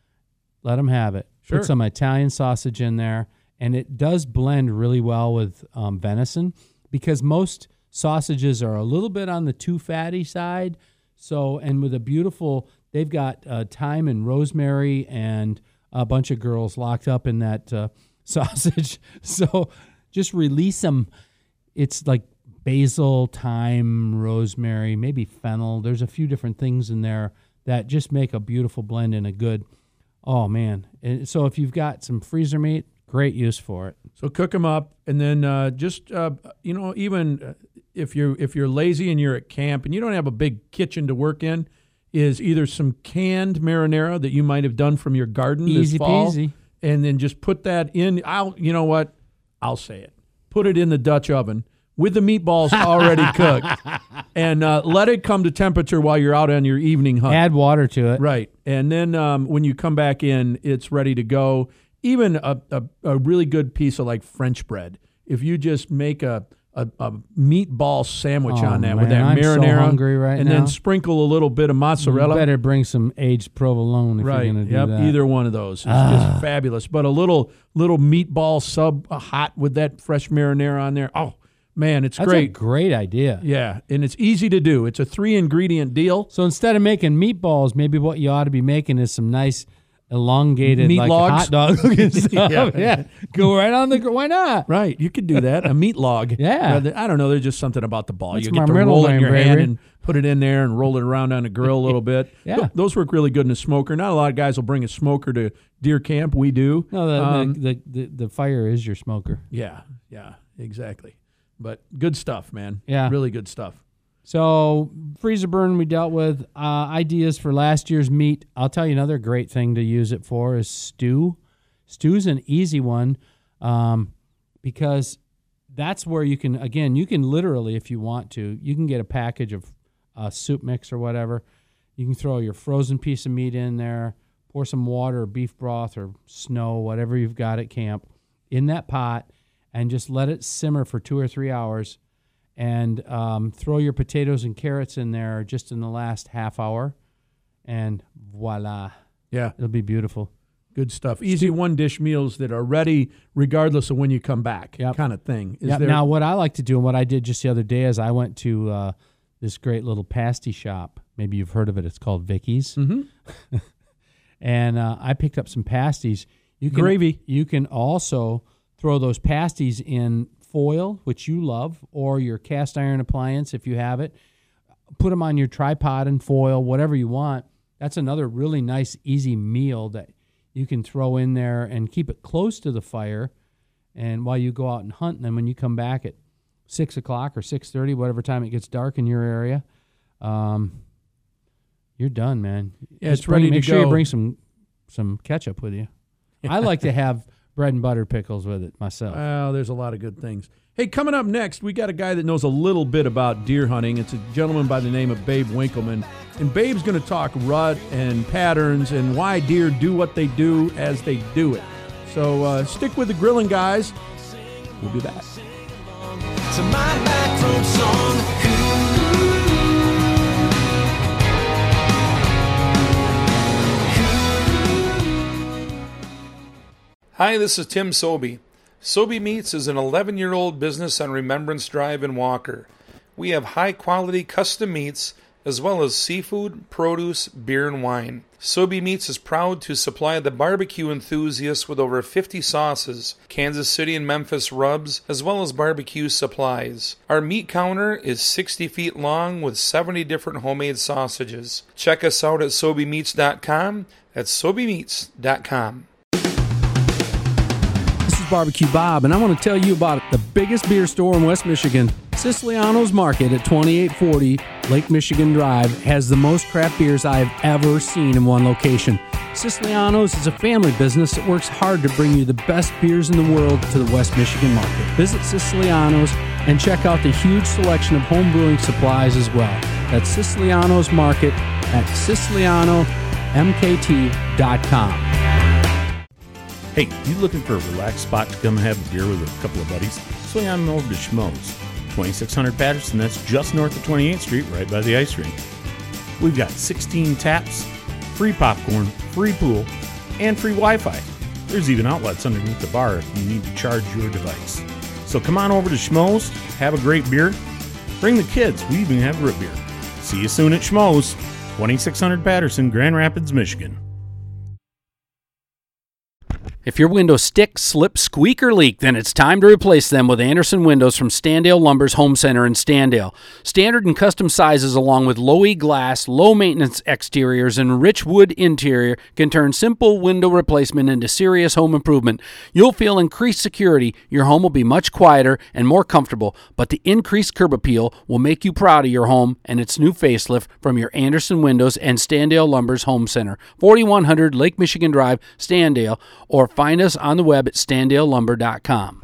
Let them have it. Sure. Put some Italian sausage in there, and it does blend really well with um, venison. Because most sausages are a little bit on the too fatty side. So, and with a beautiful, they've got uh, thyme and rosemary and a bunch of girls locked up in that uh, sausage. So just release them. It's like basil, thyme, rosemary, maybe fennel. There's a few different things in there that just make a beautiful blend and a good, oh man. And so if you've got some freezer meat, great use for it. So cook them up, and then uh, just uh, you know, even if you're if you're lazy and you're at camp and you don't have a big kitchen to work in, is either some canned marinara that you might have done from your garden Easy this fall, peasy. and then just put that in. I'll you know what? I'll say it. Put it in the Dutch oven with the meatballs already cooked, and uh, let it come to temperature while you're out on your evening hunt. Add water to it. Right, and then um, when you come back in, it's ready to go. Even a, a, a really good piece of like French bread. If you just make a, a, a meatball sandwich oh, on that man, with that I'm marinara, so hungry right and now. then sprinkle a little bit of mozzarella. You better bring some aged provolone if right. you're going to do yep. that. Either one of those is Ah. just fabulous. But a little little meatball sub uh, hot with that fresh marinara on there. Oh man, it's That's great. a great idea. Yeah, and it's easy to do. It's a three ingredient deal. So instead of making meatballs, maybe what you ought to be making is some nice elongated Meat like logs? hot dog looking stuff. Yeah. yeah. Go right on the gr- why not? Right, you could do that. A meat log. Yeah. Rather- I don't know. There's just something about the ball. That's you my get to middle roll it in name, your hand baby. and put it in there and roll it around on the grill a little bit. Yeah. Th- those work really good in a smoker. Not a lot of guys will bring a smoker to deer camp. We do. No, the, Um, the, the, the the fire is your smoker. yeah, yeah, exactly. But good stuff, man. Yeah. Really good stuff. So freezer burn we dealt with. Uh, ideas for last year's meat. I'll tell you another great thing to use it for is stew. Stew's an easy one um, because that's where you can, again, you can literally, if you want to, you can get a package of uh, soup mix or whatever. You can throw your frozen piece of meat in there, pour some water or beef broth or snow, whatever you've got at camp, in that pot, and just let it simmer for two or three hours. And um, throw your potatoes and carrots in there just in the last half hour, and voila. Yeah. It'll be beautiful. Good stuff. Easy one-dish meals that are ready regardless of when you come back, Yep. kind of thing. Is Yep. there, Now, what I like to do and what I did just the other day is I went to uh, this great little pasty shop. Maybe you've heard of it. It's called Vicky's. Mm-hmm. and uh, I picked up some pasties. You can, Gravy. You can also throw those pasties in foil, which you love, or your cast iron appliance if you have it. Put them on your tripod in foil, whatever you want. That's another really nice, easy meal that you can throw in there and keep it close to the fire. And while you go out and hunt, and then when you come back at six o'clock or six thirty, whatever time it gets dark in your area, um, you're done, man. Yeah, Just it's ready bring, Make to sure go. you bring some some ketchup with you. I like to have bread and butter pickles with it myself. Well, there's a lot of good things. Hey, coming up next, we got a guy that knows a little bit about deer hunting. It's a gentleman by the name of Babe Winkleman. And Babe's going to talk rut and patterns and why deer do what they do as they do it. So uh, stick with the Grilling Guys. We'll be back. To my back road song. Hi, this is Tim Sobey. Sobey Meats is an eleven-year-old business on Remembrance Drive in Walker. We have high-quality custom meats as well as seafood, produce, beer, and wine. Sobey Meats is proud to supply the barbecue enthusiasts with over fifty sauces, Kansas City and Memphis rubs, as well as barbecue supplies. Our meat counter is sixty feet long with seventy different homemade sausages. Check us out at sobey meats dot com. That's sobey meats dot com. This is Barbecue Bob, and I want to tell you about the biggest beer store in West Michigan. Siciliano's Market at twenty-eight forty Lake Michigan Drive has the most craft beers I have ever seen in one location. Siciliano's is a family business that works hard to bring you the best beers in the world to the West Michigan market. Visit Siciliano's and check out the huge selection of home brewing supplies as well. That's Siciliano's Market at siciliano m k t dot com. Hey, you looking for a relaxed spot to come have a beer with a couple of buddies? Swing on over to Schmoes, twenty-six hundred Patterson. That's just north of twenty-eighth Street, right by the ice rink. We've got sixteen taps, free popcorn, free pool, and free Wi-Fi. There's even outlets underneath the bar if you need to charge your device. So come on over to Schmoes, have a great beer. Bring the kids. We even have root beer. See you soon at Schmoes, twenty-six hundred Patterson, Grand Rapids, Michigan. If your windows stick, slip, squeak, or leak, then it's time to replace them with Anderson Windows from Standale Lumber's Home Center in Standale. Standard and custom sizes along with low-E glass, low-maintenance exteriors, and rich wood interior can turn simple window replacement into serious home improvement. You'll feel increased security, your home will be much quieter and more comfortable, but the increased curb appeal will make you proud of your home and its new facelift from your Anderson Windows and Standale Lumber's Home Center, forty-one hundred Lake Michigan Drive, Standale, or find us on the web at standale lumber dot com.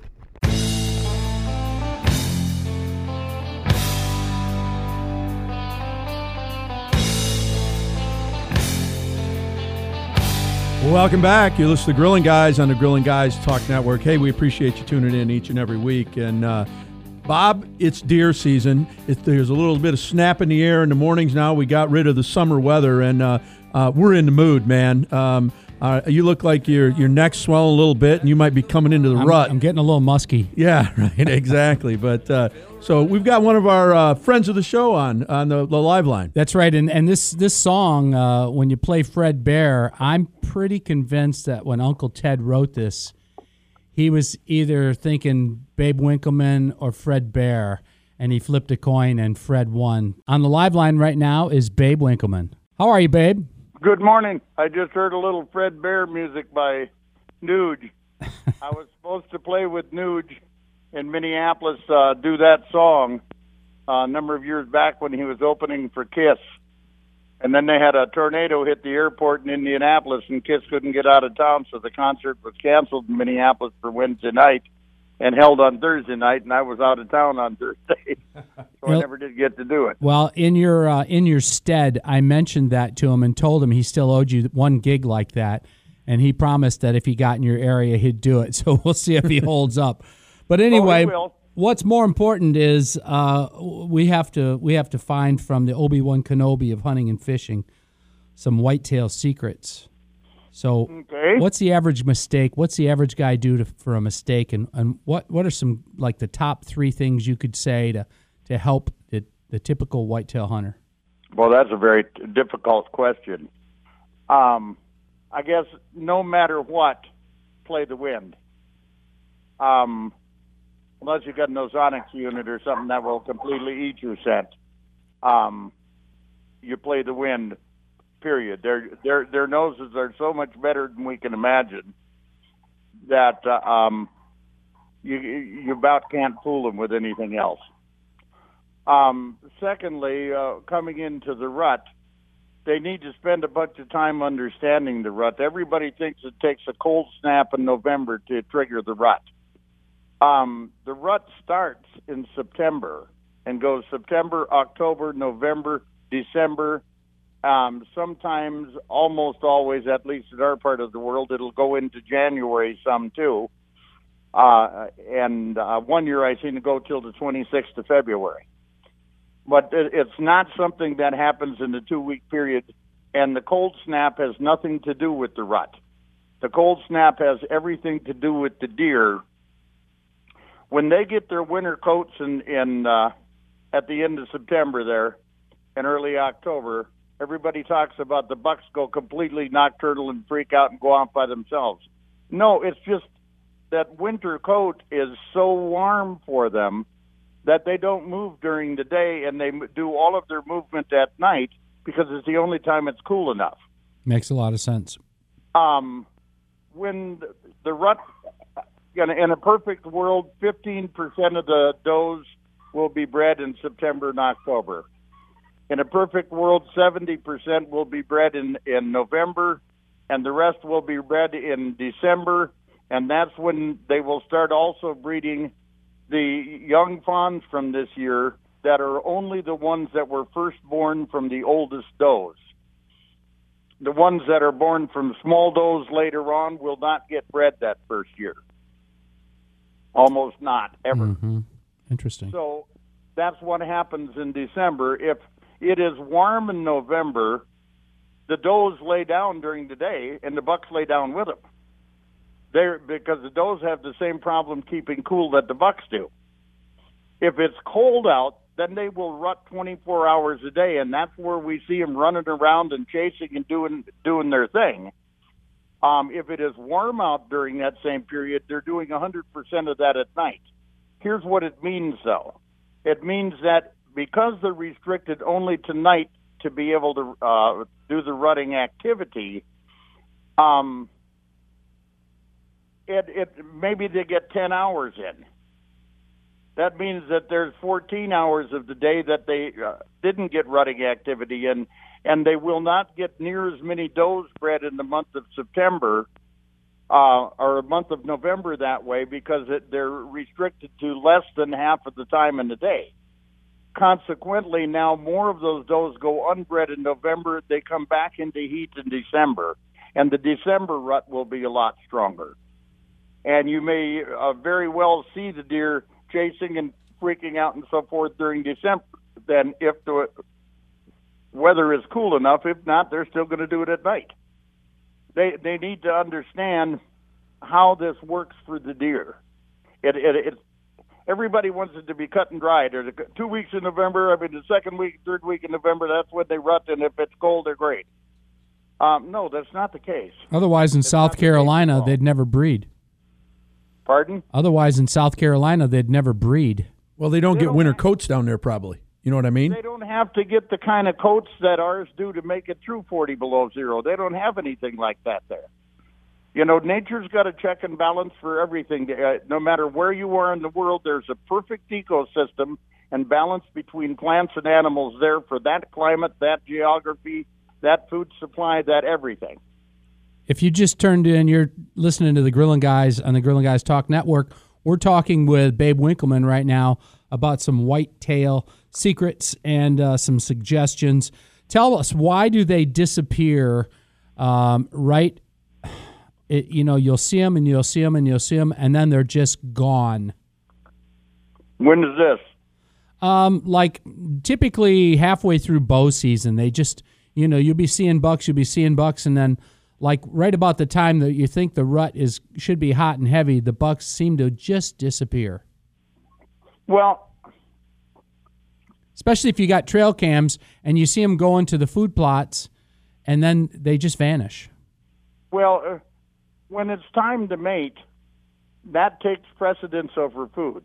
Welcome back. You're listening to Grilling Guys on the Grilling Guys Talk Network. Hey, we appreciate you tuning in each and every week. And uh, Bob, it's deer season. It, there's a little bit of snap in the air in the mornings now. We got rid of the summer weather, and uh, uh, we're in the mood, man. Um, uh, you look like your your neck's swelling a little bit, and you might be coming into the I'm, rut. I'm getting a little musky. Yeah, right, exactly. But uh, so we've got one of our uh, friends of the show on on the, the live line. That's right, and and this this song, uh, when you play Fred Bear, I'm pretty convinced that when Uncle Ted wrote this, he was either thinking Babe Winkleman or Fred Bear, and he flipped a coin, and Fred won. On the live line right now is Babe Winkleman. How are you, Babe? Good morning. I just heard a little Fred Bear music by Nuge. I was supposed to play with Nuge in Minneapolis, uh, do that song uh, a number of years back when he was opening for Kiss. And then they had a tornado hit the airport in Indianapolis, and Kiss couldn't get out of town, so the concert was canceled in Minneapolis for Wednesday night and held on Thursday night, and I was out of town on Thursday, so well, I never did get to do it. Well, in your uh, in your stead, I mentioned that to him and told him he still owed you one gig like that, and he promised that if he got in your area, he'd do it. So we'll see if he holds up. But anyway, oh, what's more important is uh, we have to we have to find from the Obi-Wan Kenobi of hunting and fishing some whitetail secrets. So Okay. what's the average mistake? What's the average guy do to, for a mistake? And, and what, what are some, like the top three things you could say to, to help the, the typical whitetail hunter? Well, that's a very t- difficult question. Um, I guess no matter what, play the wind. Um, unless you've got an ozonics unit or something that will completely eat your scent. Um, you play the wind, period. Their their their noses are so much better than we can imagine that uh, um, you you about can't fool them with anything else. Um, secondly, uh, coming into the rut, they need to spend a bunch of time understanding the rut. Everybody thinks it takes a cold snap in November to trigger the rut. Um, the rut starts in September and goes September, October, November, December. Um, sometimes, almost always, at least in our part of the world, it'll go into January some too. Uh, and uh, one year I seen it go till the twenty-sixth of February. But it, it's not something that happens in the two-week period, and the cold snap has nothing to do with the rut. The cold snap has everything to do with the deer. When they get their winter coats in, in uh, at the end of September there, and early October, everybody talks about the bucks go completely nocturnal and freak out and go off by themselves. No, it's just that winter coat is so warm for them that they don't move during the day, and they m- do all of their movement at night because it's the only time it's cool enough. Makes a lot of sense. Um, when the, the rut, in a, in a perfect world, fifteen percent of the does will be bred in September and October. In a perfect world, seventy percent will be bred in, in November, and the rest will be bred in December, and that's when they will start also breeding the young fawns from this year that are only the ones that were first born from the oldest does. The ones that are born from small does later on will not get bred that first year. Almost not, ever. Mm-hmm. Interesting. So that's what happens in December. If it is warm in November, the does lay down during the day, and the bucks lay down with them. They're, because the does have the same problem keeping cool that the bucks do. If it's cold out, then they will rut twenty-four hours a day, and that's where we see them running around and chasing and doing doing their thing. Um, if it is warm out during that same period, they're doing one hundred percent of that at night. Here's what it means, though. It means that because they're restricted only to night to be able to uh, do the rutting activity, um, It, it maybe they get ten hours in. That means that there's fourteen hours of the day that they uh, didn't get rutting activity in, and they will not get near as many does bred in the month of September uh, or a month of November that way because it, they're restricted to less than half of the time in the day. Consequently, now more of those does go unbred in November. They come back into heat in December, and the December rut will be a lot stronger. And you may uh, very well see the deer chasing and freaking out and so forth during December. Then if the weather is cool enough, if not, they're still going to do it at night. They they need to understand how this works for the deer. It it, it everybody wants it to be cut and dried. Or the, two weeks in November, I mean the second week, third week in November, that's when they rut, and if it's cold, they're great. Um, no, that's not the case. Otherwise, in It's South not the Carolina, case at all. they'd never breed. Pardon? Otherwise, in South Carolina, they'd never breed. Well, they don't They get don't winter have- coats down there, probably. You know what I mean? They don't have to get the kind of coats that ours do to make it through forty below zero. They don't have anything like that there. You know, nature's got a check and balance for everything. Uh, no matter where you are in the world, there's a perfect ecosystem and balance between plants and animals there for that climate, that geography, that food supply, that everything. If you just turned in, you're listening to the Grilling Guys on the Grilling Guys Talk Network. We're talking with Babe Winkleman right now about some whitetail secrets and uh, some suggestions. Tell us, why do they disappear um, right? It, you know, you'll see them and you'll see them and you'll see them, and then they're just gone. When is this? Um, like typically halfway through bow season, they just, you know, you'll be seeing bucks, you'll be seeing bucks, and then like right about the time that you think the rut is should be hot and heavy, the bucks seem to just disappear. Well, especially if you got trail cams and you see them go into the food plots, and then they just vanish. Well, uh, when it's time to mate, that takes precedence over food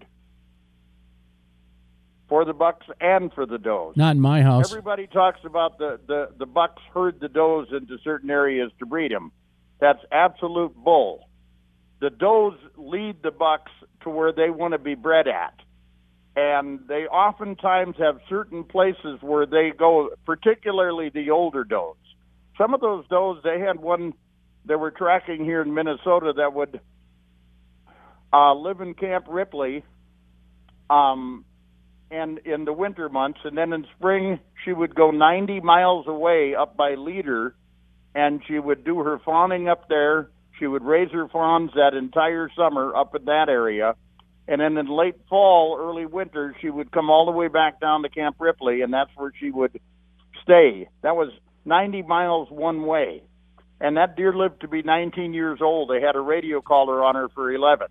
for the bucks and for the does. Not in my house. Everybody talks about the, the, the bucks herd the does into certain areas to breed them. That's absolute bull. The does lead the bucks to where they want to be bred at. And they oftentimes have certain places where they go, particularly the older does. Some of those does, they had one that we're tracking here in Minnesota that would uh, live in Camp Ripley um, and in the winter months, and then in spring she would go ninety miles away up by Leader, and she would do her fawning up there. She would raise her fawns that entire summer up in that area, and then in late fall, early winter, she would come all the way back down to Camp Ripley, and that's where she would stay. That was ninety miles one way. And that deer lived to be nineteen years old. They had a radio collar on her for eleven.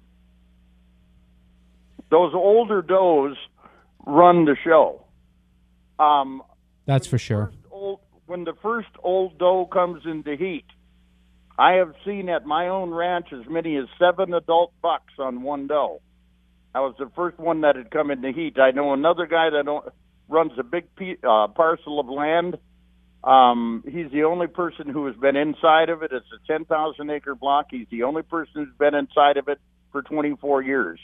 Those older does run the show. Um, That's for sure. Old, when the first old doe comes into heat, I have seen at my own ranch as many as seven adult bucks on one doe. That was the first one that had come into heat. I know another guy that runs a big uh, parcel of land. Um, he's the only person who has been inside of it. It's a ten thousand acre block. He's the only person who's been inside of it for twenty-four years.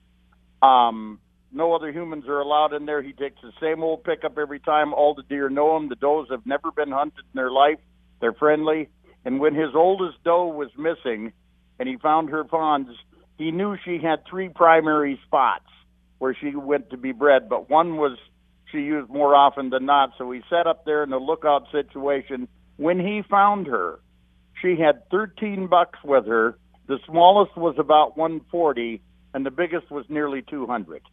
Um, no other humans are allowed in there. He takes the same old pickup every time. All the deer know him. The does have never been hunted in their life. They're friendly. And when his oldest doe was missing and he found her fawns, he knew she had three primary spots where she went to be bred, but one was she used more often than not. So he sat up there in a lookout situation. When he found her, she had thirteen bucks with her. The smallest was about one forty, and the biggest was nearly two hundred.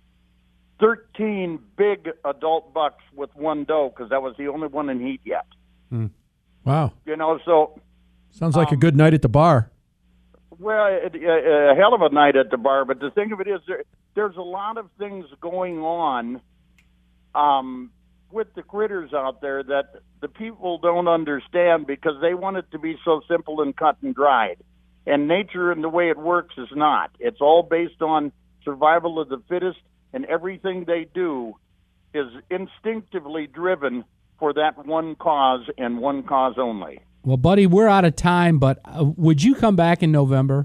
thirteen big adult bucks with one doe, because that was the only one in heat yet. Hmm. Wow. You know, so... Sounds like um, a good night at the bar. Well, a, a, a hell of a night at the bar, but the thing of it is there, there's a lot of things going on um, with the critters out there that the people don't understand because they want it to be so simple and cut and dried. And nature and the way it works is not. It's all based on survival of the fittest, and everything they do is instinctively driven for that one cause and one cause only. Well, buddy, we're out of time, but uh, would you come back in November?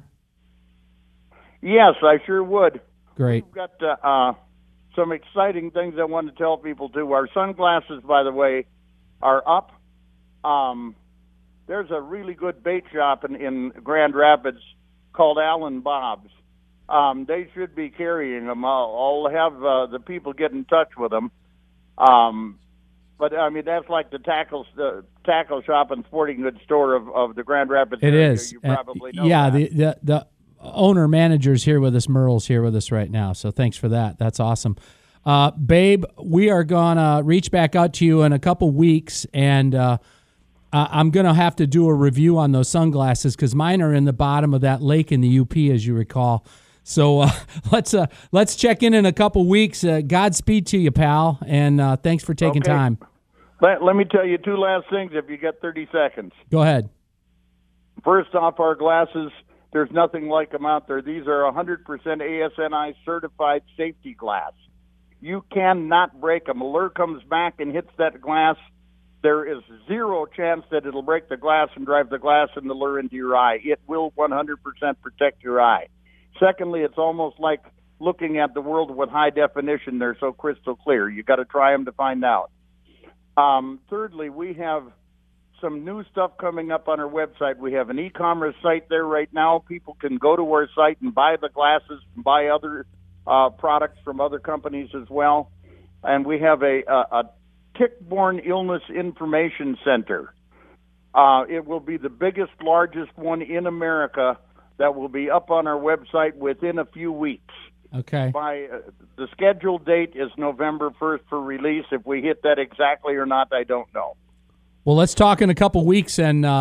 Yes, I sure would. Great. We've got uh, uh, some exciting things I want to tell people, too. Our sunglasses, by the way, are up. Um, there's a really good bait shop in, in Grand Rapids called Alan Bob's. Um, they should be carrying them. I'll, I'll have uh, the people get in touch with them. Um, but, I mean, that's like the tackle, the tackle shop and sporting goods store of, of the Grand Rapids It area. is. You probably know uh, yeah, that. the, the the owner manager's here with us. Merle's here with us right now, so thanks for that. That's awesome. Uh, babe, we are going to reach back out to you in a couple weeks, and uh, I'm going to have to do a review on those sunglasses because mine are in the bottom of that lake in the U P, as you recall. So uh, let's uh, let's check in in a couple weeks. Uh, Godspeed to you, pal, and uh, thanks for taking Okay. time. Let, let me tell you two last things if you get thirty seconds. Go ahead. First off, our glasses, there's nothing like them out there. These are one hundred percent A S N I certified safety glass. You cannot break them. A lure comes back and hits that glass, there is zero chance that it'll break the glass and drive the glass and the lure into your eye. It will one hundred percent protect your eye. Secondly, it's almost like looking at the world with high definition. They're so crystal clear. You got to try them to find out. Um, thirdly, we have some new stuff coming up on our website. We have an e-commerce site there right now. People can go to our site and buy the glasses, and buy other uh, products from other companies as well. And we have a, a, a tick-borne illness information center. Uh, it will be the biggest, largest one in America that will be up on our website within a few weeks. Okay. By uh, the scheduled date is November first for release. If we hit that exactly or not, I don't know. Well, let's talk in a couple weeks, and uh,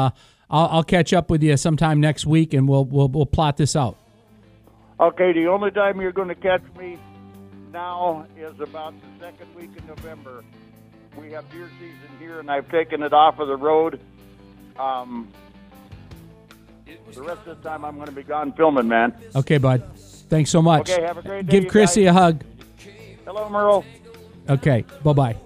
I'll, I'll catch up with you sometime next week, and we'll we'll we'll plot this out. Okay, the only time you're going to catch me now is about the second week in November. We have deer season here, and I've taken it off of the road. Um, the rest of the time, I'm going to be gone filming, man. Okay, bud. Thanks so much. Okay, have a great day. Give you Chrissy guys. a hug. Hello, Merle. Okay, bye-bye.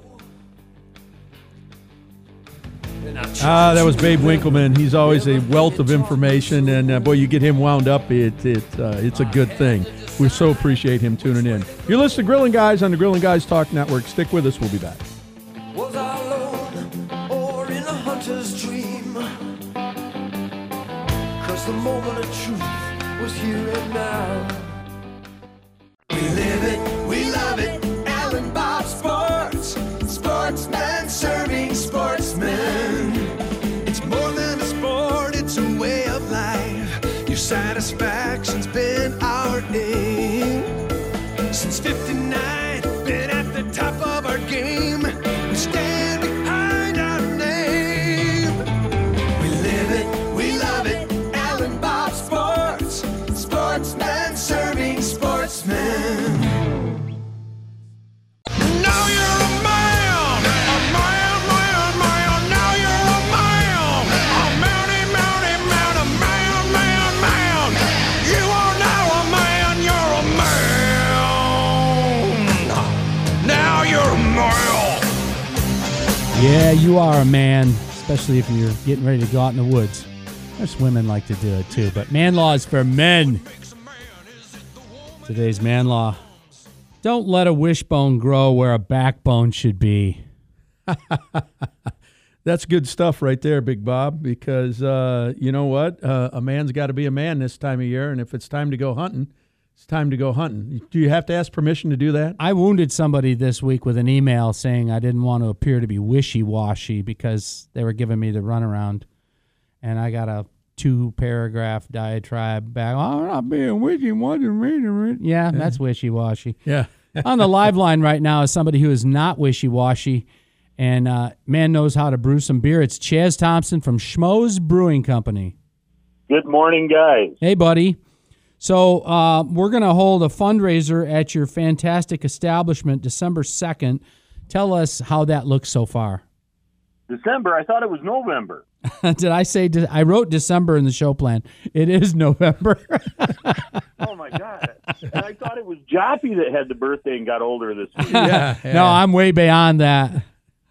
Ah, that was Babe Winkleman. He's always a wealth of information, and uh, boy, you get him wound up, it, it, uh, it's a good thing. We so appreciate him tuning in. You're listening to Grilling Guys on the Grilling Guys Talk Network. Stick with us. We'll be back. Was I alone or in a hunter's dream? 'Cause the moment of truth was here and now. We live it, we love it, Alan Bob Sports. Sportsman serving sportsmen. It's more than a sport, it's a way of life. Your satisfaction's been our aim. Since fifty-nine, been at the top of our game. We stand behind our name. We live it, we love it, Alan Bob Sports. Sportsman serving sportsmen. Now you're a man, a man, man, man. Now you're a man, a manny, manny, man, a man, man, man. You are now a man, you're a man. Now you're a man. Yeah, you are a man, especially if you're getting ready to go out in the woods. Most women like to do it too, but man law is for men. Today's man law. Don't let a wishbone grow where a backbone should be. That's good stuff right there, Big Bob, because uh, you know what? Uh, a man's got to be a man this time of year, and if it's time to go hunting, it's time to go hunting. Do you have to ask permission to do that? I wounded somebody this week with an email saying I didn't want to appear to be wishy-washy because they were giving me the runaround, and I got a two-paragraph diatribe back. Oh, I'm not being wishy-washy. Yeah, that's wishy-washy. Yeah. On the live line right now is somebody who is not wishy-washy, and uh, man knows how to brew some beer. It's Chaz Thompson from Schmoes Brewing Company. Good morning, guys. Hey, buddy. So uh, we're going to hold a fundraiser at your fantastic establishment December second. Tell us how that looks so far. December? I thought it was November. Did I say de- I wrote December in the show plan? It is November. Oh, my God. And I thought it was Joppy that had the birthday and got older this week. Yeah, yeah. No, I'm way beyond that.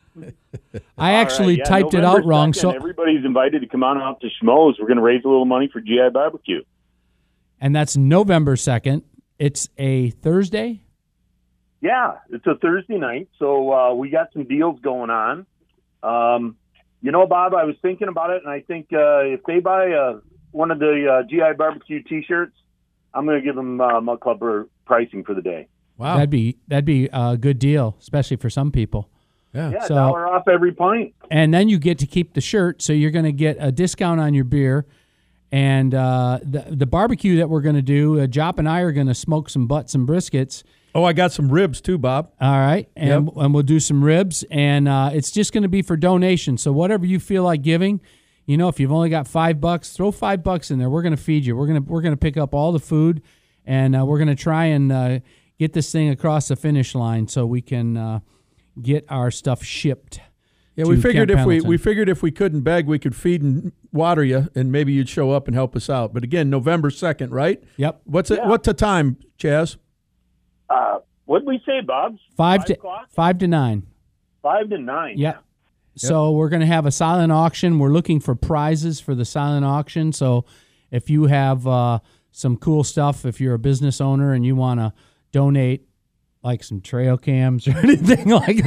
I All actually right, yeah, typed November it out wrong. second, So, everybody's invited to come on out to Schmoes. We're going to raise a little money for G I Barbecue. and that's November second. It's a Thursday. Yeah, it's a Thursday night, so uh, we got some deals going on. Um, you know, Bob, I was thinking about it, and I think uh, if they buy uh, one of the uh, G I Barbecue T-shirts, I'm going to give them uh, Mud Club pricing for the day. Wow. That'd be that'd be a good deal, especially for some people. Yeah. Yeah, So- dollar off every pint. And then you get to keep the shirt, so you're going to get a discount on your beer. And uh, the the barbecue that we're going to do, uh, Jop and I are going to smoke some butts and briskets. Oh, I got some ribs too, Bob. All right, and Yep. and we'll do some ribs, and uh, it's just going to be for donation. So whatever you feel like giving, you know, if you've only got five bucks, throw five bucks in there. We're going to feed you. We're gonna we're gonna pick up all the food, and uh, we're going to try and uh, get this thing across the finish line so we can uh, get our stuff shipped. Yeah, to we figured Camp if we, Pendleton. we figured if we couldn't beg, we could feed and water you, and maybe you'd show up and help us out. But again, November second, right? Yep. What's it? Yeah. What's the time, Chaz? Uh, what did we say, Bob? Five, Five to o'clock? five to nine. Five to nine. Yep. So we're going to have a silent auction. We're looking for prizes for the silent auction. So if you have uh, some cool stuff, if you're a business owner and you want to donate like some trail cams or anything like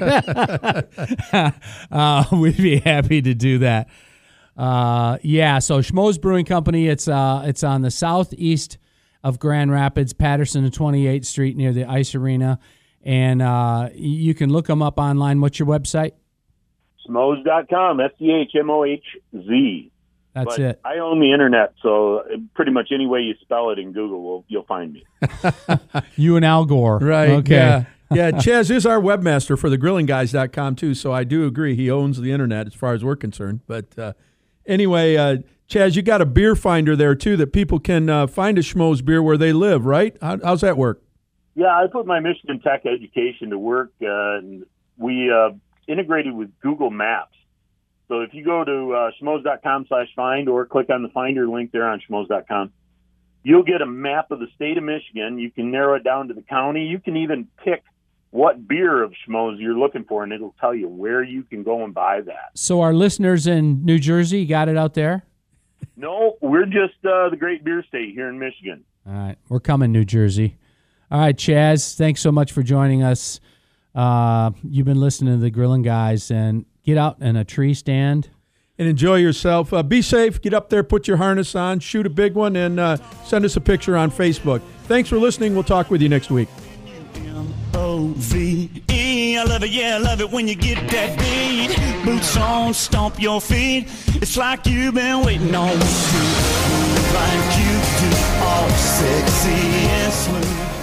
that, uh, we'd be happy to do that. Uh, yeah, so Schmoes Brewing Company, it's uh, it's on the southeast of Grand Rapids, Patterson and twenty-eighth Street near the Ice Arena. And uh, you can look them up online. What's your website? Schmoes dot com, S C H M O H Z. That's But it. I own the internet, so pretty much any way you spell it in Google, will you'll find me. You and Al Gore. Right. Okay. Yeah. Yeah. Chaz is our webmaster for the grilling guys dot com too, so I do agree he owns the internet as far as we're concerned. But uh, anyway, uh, Chaz, you got a beer finder there, too, that people can uh, find a Schmoes beer where they live, right? How, how's that work? Yeah, I put my Michigan Tech education to work, uh, and we uh, integrated with Google Maps. So if you go to uh, schmoes.com slash find or click on the finder link there on schmoes dot com, you'll get a map of the state of Michigan. You can narrow it down to the county. You can even pick what beer of Schmoes you're looking for, and it'll tell you where you can go and buy that. So our listeners in New Jersey, got it out there? No, we're just uh, the great beer state here in Michigan. All right, we're coming, New Jersey. All right, Chaz, thanks so much for joining us. Uh, you've been listening to the Grilling Guys, and get out in a tree stand. And enjoy yourself. Uh, be safe. Get up there, put your harness on, shoot a big one, and uh, send us a picture on Facebook. Thanks for listening. We'll talk with you next week. M O V E, I love it, yeah, I love it when you get that beat. Boots on, stomp your feet. It's like you've been waiting on me to move like you do, all sexy and smooth.